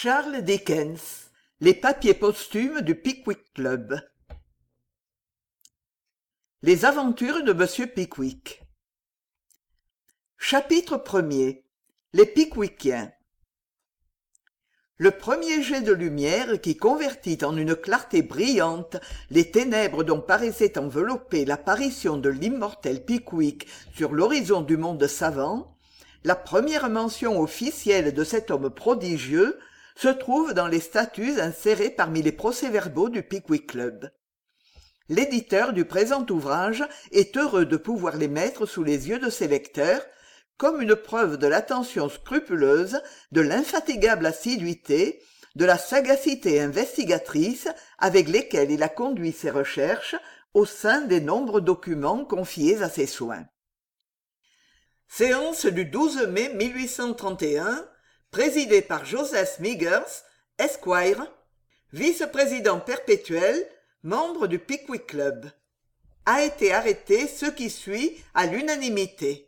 Charles Dickens. Les papiers posthumes du Pickwick Club. Les aventures de Monsieur Pickwick. Chapitre 1er. Les Pickwickiens. Le premier jet de lumière qui convertit en une clarté brillante les ténèbres dont paraissait envelopper l'apparition de l'immortel Pickwick sur l'horizon du monde savant, la première mention officielle de cet homme prodigieux se trouve dans les statuts insérés parmi les procès-verbaux du Pickwick Club. L'éditeur du présent ouvrage est heureux de pouvoir les mettre sous les yeux de ses lecteurs comme une preuve de l'attention scrupuleuse, de l'infatigable assiduité, de la sagacité investigatrice avec lesquelles il a conduit ses recherches au sein des nombreux documents confiés à ses soins. Séance du 12 mai 1831, présidée par Joseph Smiggers, Esquire, vice-président perpétuel, membre du Pickwick Club. A été arrêté ce qui suit à l'unanimité.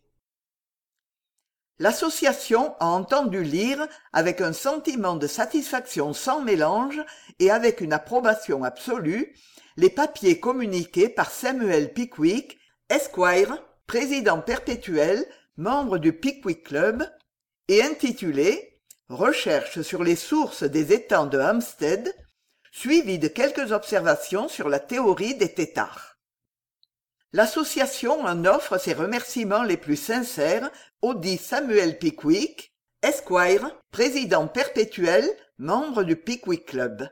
L'association a entendu lire avec un sentiment de satisfaction sans mélange et avec une approbation absolue les papiers communiqués par Samuel Pickwick, Esquire, président perpétuel, membre du Pickwick Club, et intitulés « Recherches sur les sources des étangs de Hampstead », suivis de quelques observations sur la théorie des têtards. L'association en offre ses remerciements les plus sincères audit Samuel Pickwick, Esquire, président perpétuel, membre du Pickwick Club.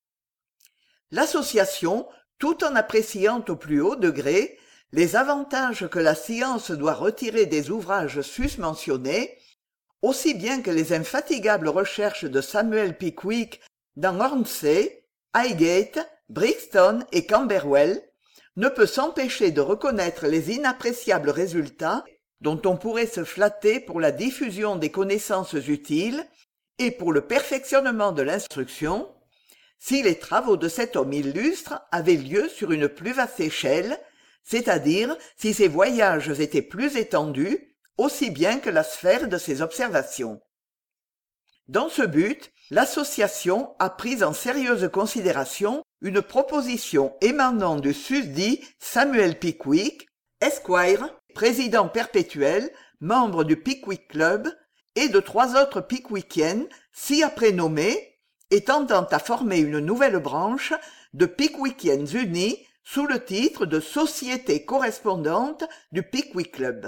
L'association, tout en appréciant au plus haut degré les avantages que la science doit retirer des ouvrages susmentionnés, aussi bien que les infatigables recherches de Samuel Pickwick dans Hornsey, Highgate, Brixton et Camberwell, ne peut s'empêcher de reconnaître les inappréciables résultats dont on pourrait se flatter pour la diffusion des connaissances utiles et pour le perfectionnement de l'instruction, si les travaux de cet homme illustre avaient lieu sur une plus vaste échelle, c'est-à-dire si ses voyages étaient plus étendus, aussi bien que la sphère de ses observations. Dans ce but, l'association a pris en sérieuse considération une proposition émanant du susdit Samuel Pickwick, Esquire, président perpétuel, membre du Pickwick Club, et de 3 autres Pickwickiennes, ci-après nommées, et tendant à former une nouvelle branche de Pickwickiennes unies sous le titre de Société correspondante du Pickwick Club.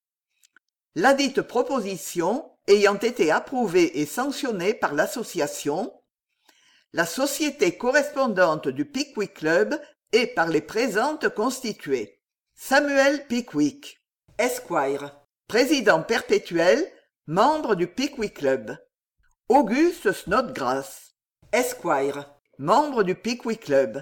Ladite proposition ayant été approuvée et sanctionnée par l'association, la société correspondante du Pickwick Club est par les présentes constituée. Samuel Pickwick, Esquire, président perpétuel, membre du Pickwick Club. Auguste Snodgrass, Esquire, membre du Pickwick Club.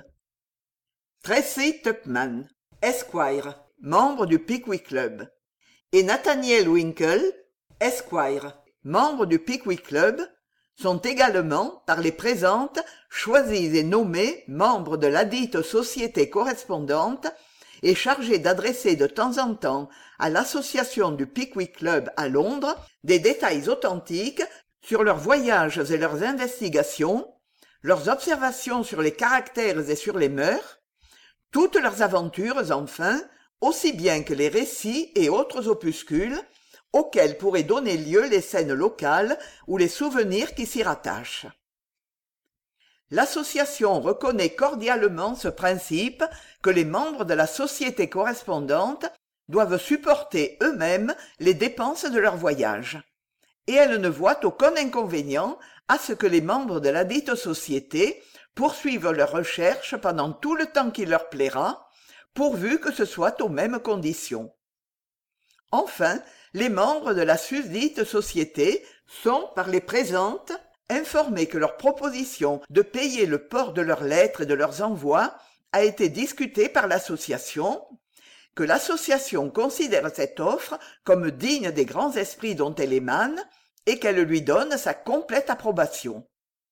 Tracy Tupman, Esquire, membre du Pickwick Club. Et Nathaniel Winkle, Esquire, membre du Pickwick Club, sont également, par les présentes, choisis et nommés membres de ladite société correspondante et chargés d'adresser de temps en temps à l'association du Pickwick Club à Londres des détails authentiques sur leurs voyages et leurs investigations, leurs observations sur les caractères et sur les mœurs, toutes leurs aventures enfin, aussi bien que les récits et autres opuscules auxquels pourraient donner lieu les scènes locales ou les souvenirs qui s'y rattachent. L'association reconnaît cordialement ce principe que les membres de la société correspondante doivent supporter eux-mêmes les dépenses de leur voyage, et elle ne voit aucun inconvénient à ce que les membres de ladite société poursuivent leurs recherches pendant tout le temps qu'il leur plaira, pourvu que ce soit aux mêmes conditions. Enfin, les membres de la susdite société sont, par les présentes, informés que leur proposition de payer le port de leurs lettres et de leurs envois a été discutée par l'association, que l'association considère cette offre comme digne des grands esprits dont elle émane et qu'elle lui donne sa complète approbation.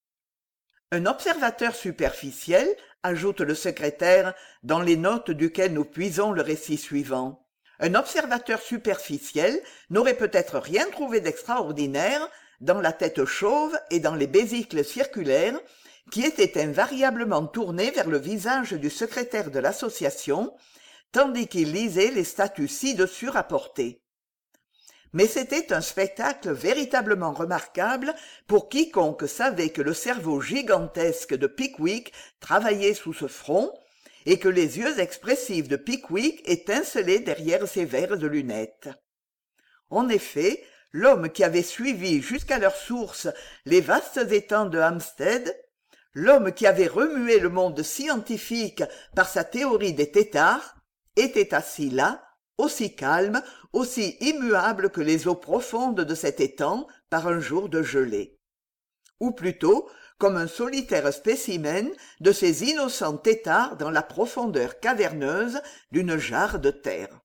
Un observateur superficiel, ajoute le secrétaire, dans les notes duquel nous puisons le récit suivant, un observateur superficiel n'aurait peut-être rien trouvé d'extraordinaire dans la tête chauve et dans les besicles circulaires, qui étaient invariablement tournés vers le visage du secrétaire de l'association, tandis qu'il lisait les statuts ci-dessus rapportés. Mais c'était un spectacle véritablement remarquable pour quiconque savait que le cerveau gigantesque de Pickwick travaillait sous ce front, et que les yeux expressifs de Pickwick étincelaient derrière ses verres de lunettes. En effet, l'homme qui avait suivi jusqu'à leur source les vastes étangs de Hampstead, l'homme qui avait remué le monde scientifique par sa théorie des têtards, était assis là, aussi calme, aussi immuable que les eaux profondes de cet étang par un jour de gelée. Ou plutôt, comme un solitaire spécimen de ces innocents têtards dans la profondeur caverneuse d'une jarre de terre.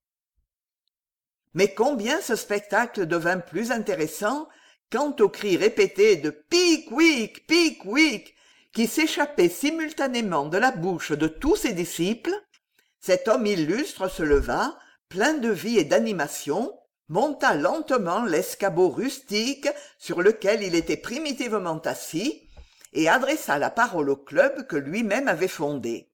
Mais combien ce spectacle devint plus intéressant quant aux cris répétés de « Pickwick, Pickwick !» qui s'échappaient simultanément de la bouche de tous ses disciples. Cet homme illustre se leva, plein de vie et d'animation, monta lentement l'escabeau rustique sur lequel il était primitivement assis, et adressa la parole au club que lui-même avait fondé.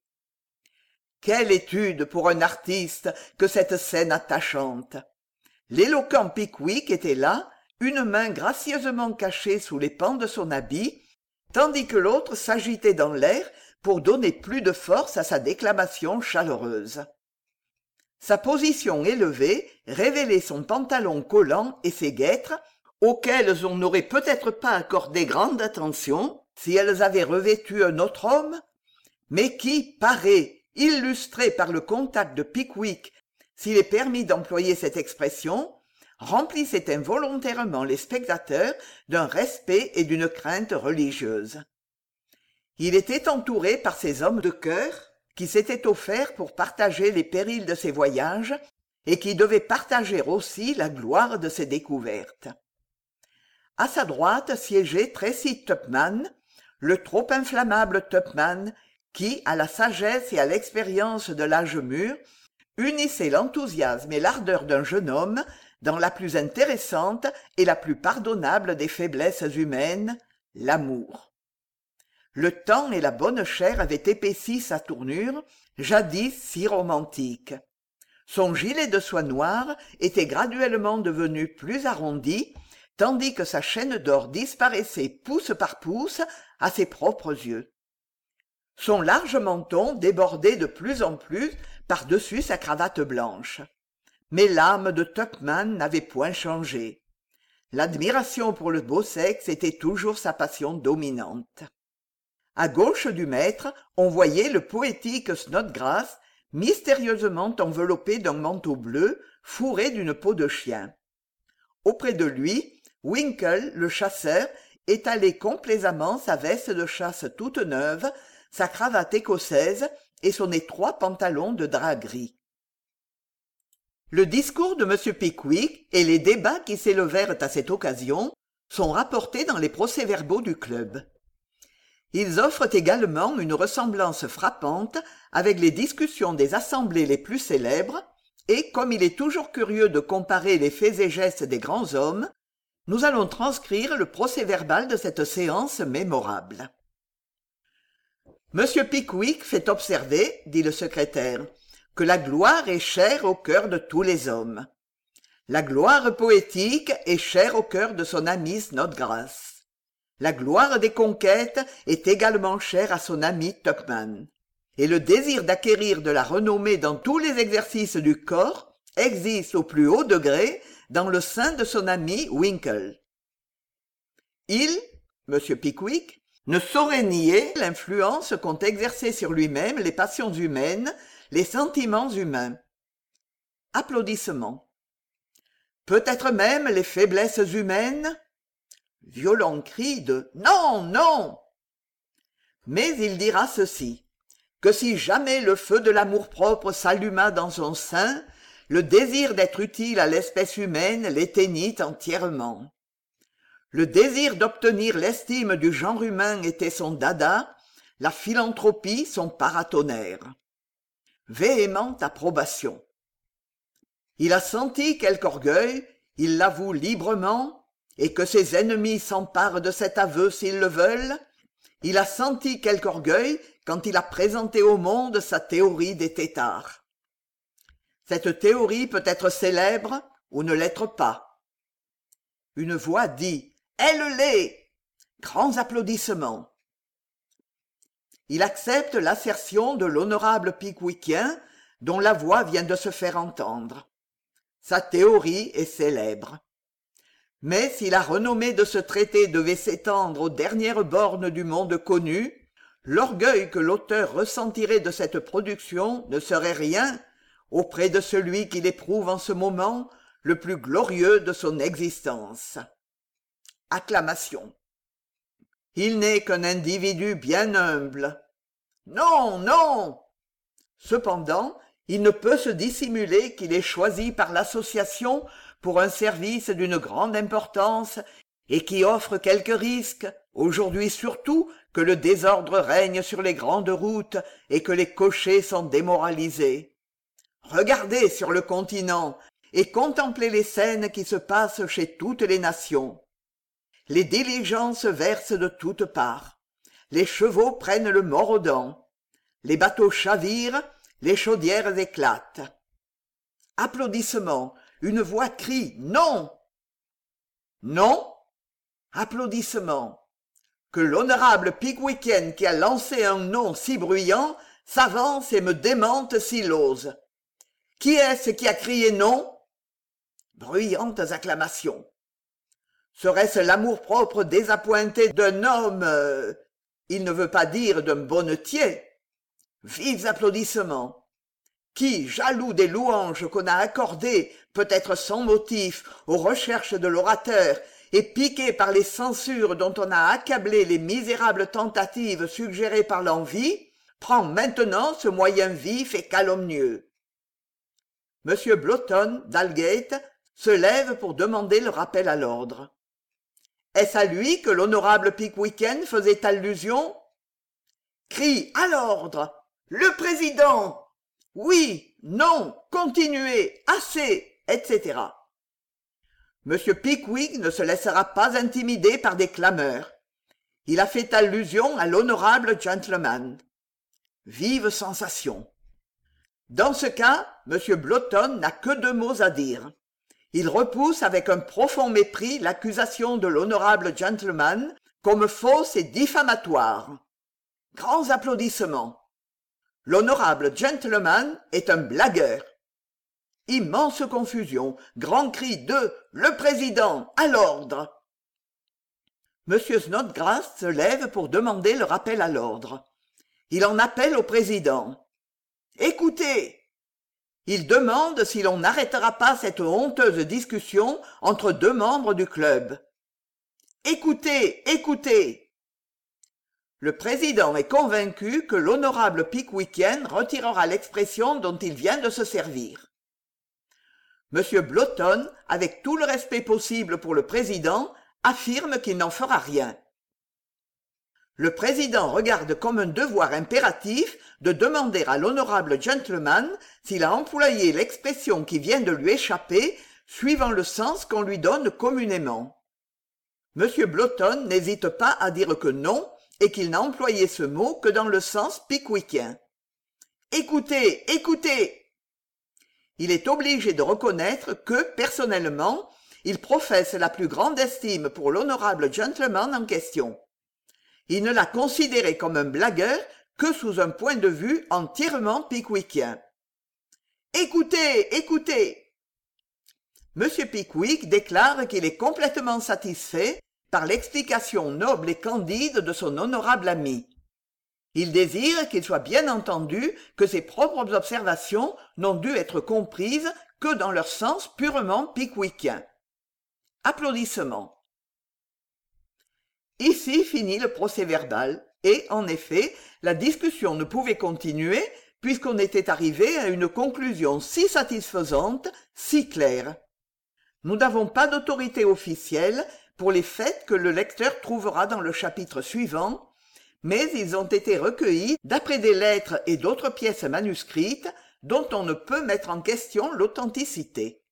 Quelle étude pour un artiste que cette scène attachante! L'éloquent Pickwick était là, une main gracieusement cachée sous les pans de son habit, tandis que l'autre s'agitait dans l'air pour donner plus de force à sa déclamation chaleureuse. Sa position élevée révélait son pantalon collant et ses guêtres, auxquelles on n'aurait peut-être pas accordé grande attention si elles avaient revêtu un autre homme, mais qui, paré, illustré par le contact de Pickwick, s'il est permis d'employer cette expression, remplissait involontairement les spectateurs d'un respect et d'une crainte religieuse. Il était entouré par ces hommes de cœur qui s'étaient offerts pour partager les périls de ses voyages et qui devaient partager aussi la gloire de ses découvertes. À sa droite siégeait Tracy Tupman, le trop inflammable Tupman, qui, à la sagesse et à l'expérience de l'âge mûr, unissait l'enthousiasme et l'ardeur d'un jeune homme dans la plus intéressante et la plus pardonnable des faiblesses humaines, l'amour. Le temps et la bonne chair avaient épaissi sa tournure, jadis si romantique. Son gilet de soie noire était graduellement devenu plus arrondi, tandis que sa chaîne d'or disparaissait pouce par pouce à ses propres yeux. Son large menton débordait de plus en plus par-dessus sa cravate blanche. Mais l'âme de Tupman n'avait point changé. L'admiration pour le beau sexe était toujours sa passion dominante. À gauche du maître, on voyait le poétique Snodgrass, mystérieusement enveloppé d'un manteau bleu, fourré d'une peau de chien. Auprès de lui, Winkle, le chasseur, étalait complaisamment sa veste de chasse toute neuve, sa cravate écossaise et son étroit pantalon de drap gris. Le discours de M. Pickwick et les débats qui s'élevèrent à cette occasion sont rapportés dans les procès-verbaux du club. Ils offrent également une ressemblance frappante avec les discussions des assemblées les plus célèbres, et comme il est toujours curieux de comparer les faits et gestes des grands hommes, nous allons transcrire le procès-verbal de cette séance mémorable. Monsieur Pickwick fait observer, dit le secrétaire, que la gloire est chère au cœur de tous les hommes. La gloire poétique est chère au cœur de son ami Snodgrass. La gloire des conquêtes est également chère à son ami Tupman. Et le désir d'acquérir de la renommée dans tous les exercices du corps existe au plus haut degré dans le sein de son ami Winkle. Il, M. Pickwick, ne saurait nier l'influence qu'ont exercée sur lui-même les passions humaines, les sentiments humains. Applaudissements. Peut-être même les faiblesses humaines? Violent cri de « Non, non !» Mais il dira ceci, que si jamais le feu de l'amour-propre s'alluma dans son sein, le désir d'être utile à l'espèce humaine l'éteignit entièrement. Le désir d'obtenir l'estime du genre humain était son dada, la philanthropie son paratonnerre. Véhémente approbation. Il a senti quelque orgueil, il l'avoue librement, et que ses ennemis s'emparent de cet aveu s'ils le veulent, il a senti quelque orgueil quand il a présenté au monde sa théorie des têtards. Cette théorie peut être célèbre ou ne l'être pas. Une voix dit « Elle l'est !» Grands applaudissements. Il accepte l'assertion de l'honorable Pickwickien, dont la voix vient de se faire entendre. Sa théorie est célèbre. Mais si la renommée de ce traité devait s'étendre aux dernières bornes du monde connu, l'orgueil que l'auteur ressentirait de cette production ne serait rien auprès de celui qu'il éprouve en ce moment le plus glorieux de son existence. Acclamation. Il n'est qu'un individu bien humble. Non, non. Cependant, il ne peut se dissimuler qu'il est choisi par l'association pour un service d'une grande importance et qui offre quelques risques, aujourd'hui surtout que le désordre règne sur les grandes routes et que les cochers sont démoralisés. Regardez sur le continent et contemplez les scènes qui se passent chez toutes les nations. Les diligences versent de toutes parts. Les chevaux prennent le mors aux dents. Les bateaux chavirent, les chaudières éclatent. Applaudissements. Une voix crie « Non !» Non. Applaudissements. Que l'honorable Pickwickien qui a lancé un nom si bruyant s'avance et me démente s'il ose. Qui est-ce qui a crié non? Bruyantes acclamations. Serait-ce l'amour-propre désappointé d'un homme, il ne veut pas dire d'un bonnetier? Vives applaudissements. Qui, jaloux des louanges qu'on a accordées, peut-être sans motif, aux recherches de l'orateur, et piqué par les censures dont on a accablé les misérables tentatives suggérées par l'envie, prend maintenant ce moyen vif et calomnieux. M. Blotton, d'Aldgate, se lève pour demander le rappel à l'ordre. Est-ce à lui que l'honorable Pickwickien faisait allusion? Crie à l'ordre. Le président! Oui, non, continuez, assez, etc. M. Pickwick ne se laissera pas intimider par des clameurs. Il a fait allusion à l'honorable gentleman. Vive sensation. Dans ce cas, M. Blotton n'a que deux mots à dire. Il repousse avec un profond mépris l'accusation de l'honorable gentleman comme fausse et diffamatoire. Grands applaudissements. L'honorable gentleman est un blagueur. Immense confusion, grand cri de « Le président, à l'ordre !» M. Snodgrass se lève pour demander le rappel à l'ordre. Il en appelle au président. « Écoutez !» Il demande si l'on n'arrêtera pas cette honteuse discussion entre deux membres du club. « Écoutez, écoutez !» Le président est convaincu que l'honorable Pickwickien retirera l'expression dont il vient de se servir. M. Blotton, avec tout le respect possible pour le président, affirme qu'il n'en fera rien. Le président regarde comme un devoir impératif de demander à l'honorable gentleman s'il a employé l'expression qui vient de lui échapper, suivant le sens qu'on lui donne communément. M. Blotton n'hésite pas à dire que non, et qu'il n'a employé ce mot que dans le sens pickwickien. « Écoutez, écoutez !» Il est obligé de reconnaître que, personnellement, il professe la plus grande estime pour l'honorable gentleman en question. Il ne l'a considéré comme un blagueur que sous un point de vue entièrement pickwickien. « Écoutez, écoutez !» M. Pickwick déclare qu'il est complètement satisfait par l'explication noble et candide de son honorable ami. Il désire qu'il soit bien entendu que ses propres observations n'ont dû être comprises que dans leur sens purement pickwickien. Applaudissements. Ici finit le procès-verbal, et, en effet, la discussion ne pouvait continuer puisqu'on était arrivé à une conclusion si satisfaisante, si claire. Nous n'avons pas d'autorité officielle pour les faits que le lecteur trouvera dans le chapitre suivant, mais ils ont été recueillis d'après des lettres et d'autres pièces manuscrites dont on ne peut mettre en question l'authenticité.